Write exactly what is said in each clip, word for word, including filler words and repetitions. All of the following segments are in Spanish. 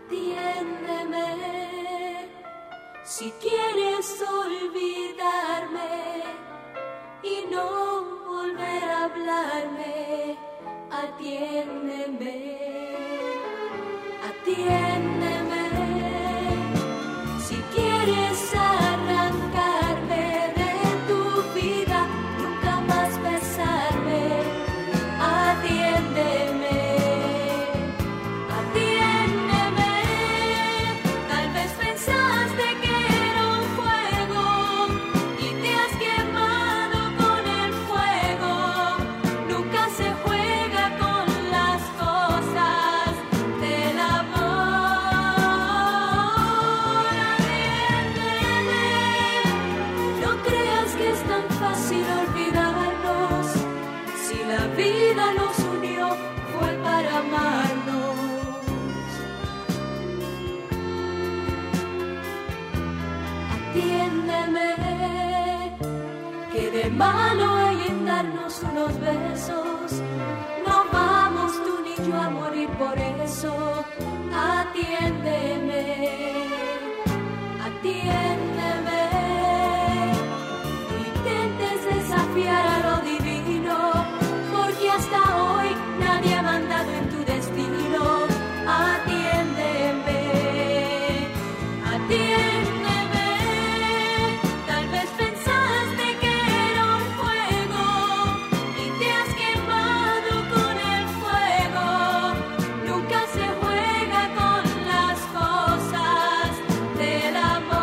atiéndeme. Si quieres olvidarme y no volver a hablarme, atiéndeme, atiéndeme. Si quieres arrancarme de tu vida, nunca más besarme, atiéndeme, atiéndeme. Tal vez pensaste que era un juego y te has quemado con el fuego. Nunca se juega con las cosas del amor. Atiéndeme. No creas que es tan fácil olvidarnos. Si la vida nos unió fue para amarnos. Atiéndeme, que de malo hay en darnos unos besos. No vamos tú ni yo a morir por eso. Atiéndeme, atiéndeme. No intentes desafiar a lo divino, porque hasta hoy nadie ha mandado en tu destino. Atiéndeme, atiéndeme. Tal vez pensaste que era un juego y te has quemado con el fuego. Nunca se juega con las cosas del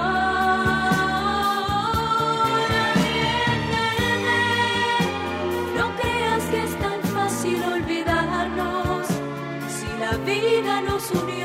amor. Atiéndeme. No creas que es tan fácil olvidarnos. Si la vida nos unió